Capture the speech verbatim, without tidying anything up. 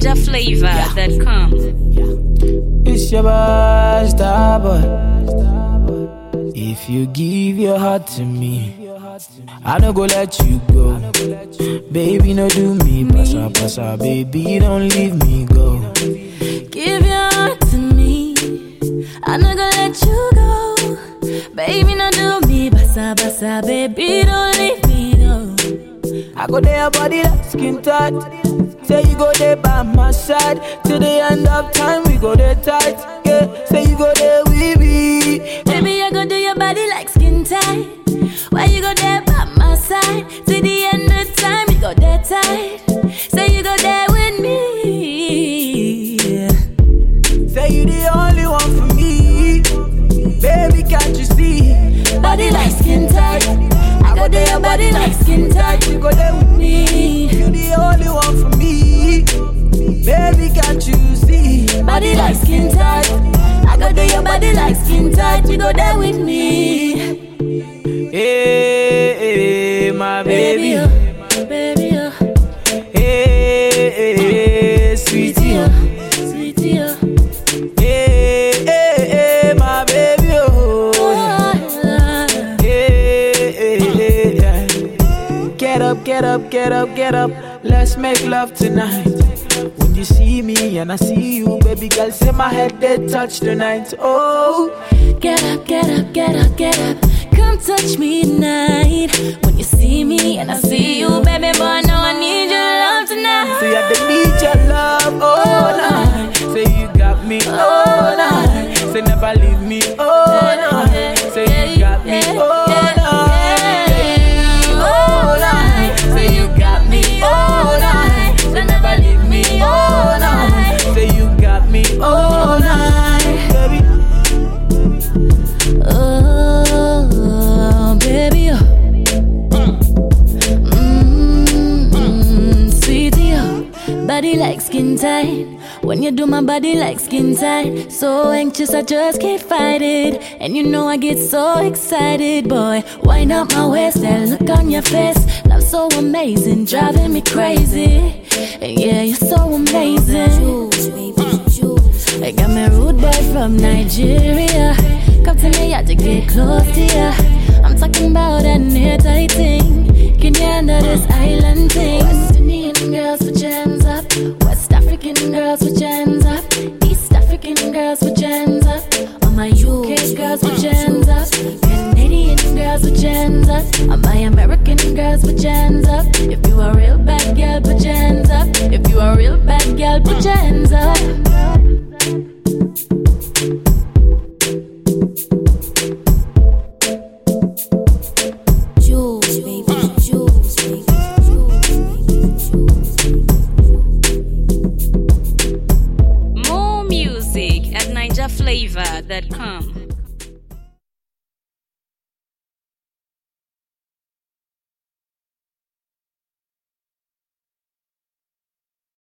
Niger flavor yeah. that come. Yeah. It's your boy, Star Boy. If you give your heart to me, I no go let you go. Baby, no do me, passa, passa. Baby, don't leave me go. Give your heart to me, I no go let you go. Baby, no do me, passa, passa. Baby, don't leave me go. I go there, body like skin tight. Say you go there by my side. Till the end of time, we go there tight. Yeah, say you go there with me. Baby, I go do your body like skin tight. Why you go there by my side? Till the end of time, you go there tight. Say you go there with me. Say you the only one for me. Baby, can't you see? Body like skin tight. I go there your body like skin tight. You go there with me. You the only one for me. Baby, can't you see? Body like skin tight. I go there your body like skin tight. You go there with me. Hey, hey, my baby, baby, oh, baby, oh. Hey, hey, hey, sweetie, oh, sweetie, oh. Hey, hey, hey, my baby, oh, oh. Hey, hey, hey, yeah. Get up, get up, get up, get up. Let's make love tonight. When you see me and I see you, baby girl, say my head they touch tonight. Oh, get up, get up, get up, get up. Come touch me tonight. When you see me and I see you, baby boy, no, I need your love tonight. Say I don't need your love all night. Say you got me all night. Say never leave me all night. Say you got me all night. All night. Say you got me all night. Say never leave me all night. Say you got me all night, baby. Oh, baby, oh. Mmm, sweetie, oh. Body like skin tight. When you do my body like skin tight. So anxious, I just can't fight it. And you know I get so excited, boy. Wind up my waist, that look on your face. Love so amazing, driving me crazy. And yeah, you're so amazing. Jules, baby, Jules. I got my rude boy from Nigeria. Come to me, I to get close to ya. I'm talking about that near-tight thing. Can you handle this island thing? West Indian girls with gems up. West African girls with gems up. East African girls with gems up. All my U K girls with gems up. Canadian girls with gems up. All my American girls with gems up. If you a real bad girl, put your hands up. If you a real bad girl, put your hands up. Jules, baby, Jules, baby, Jules, baby, Jules. More music at niger flavor dot com.